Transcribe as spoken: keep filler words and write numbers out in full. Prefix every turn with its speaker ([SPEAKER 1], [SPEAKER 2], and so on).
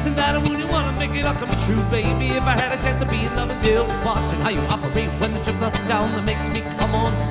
[SPEAKER 1] tonight, I wouldn't wanna make it all come true, baby. If I had a chance to be in love with you, watching how you operate when the chips are down, that makes me come on